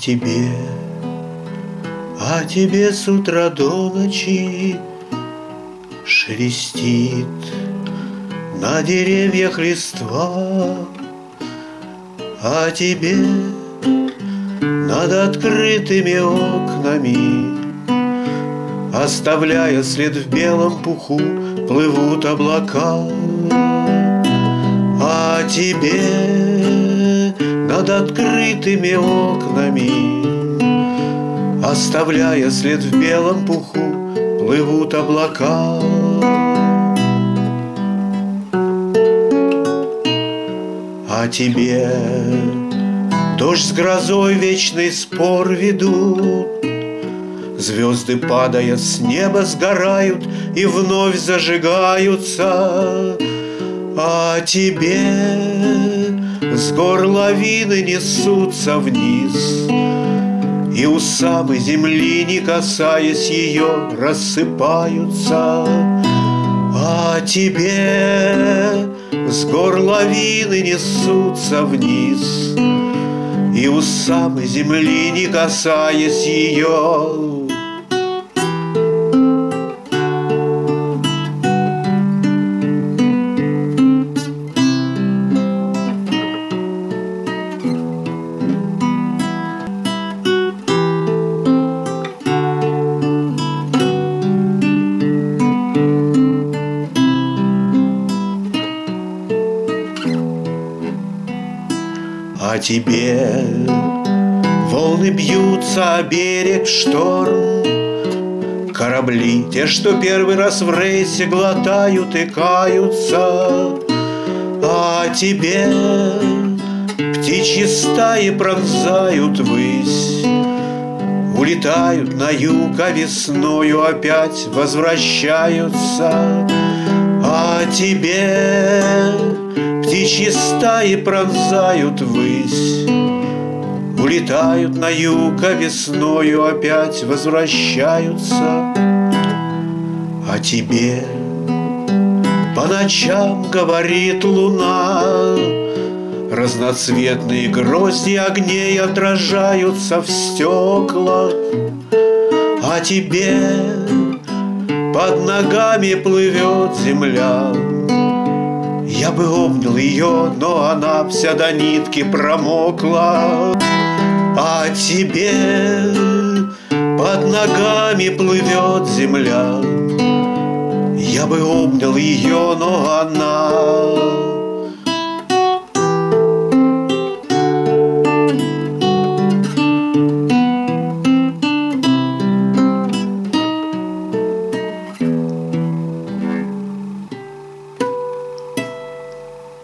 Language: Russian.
тебе, а тебе с утра до ночи шелестит на деревьях листва, а тебе над открытыми окнами, оставляя след в белом пуху, плывут облака. А тебе над открытыми окнами, оставляя след в белом пуху, плывут облака. А тебе дождь с грозой вечный спор ведут, звезды, падая с неба, сгорают и вновь зажигаются. А тебе с гор лавины несутся вниз, и у самой земли, не касаясь ее, рассыпаются. А тебе с гор лавины несутся вниз, и у самой земли, не касаясь ее. А тебе волны бьются о берег в шторм, корабли, те, что первый раз в рейсе, глотают и каются. А тебе птичьи стаи пронзают высь, улетают на юг, а весною опять возвращаются. А тебе птичьи стаи пронзают высь, улетают на юг, а весною опять возвращаются. А тебе по ночам говорит луна, разноцветные грозди огней отражаются в стеклах. А тебе под ногами плывет земля, я бы обнял ее, но она вся до нитки промокла. А тебе под ногами плывет земля, я бы обнял ее, но она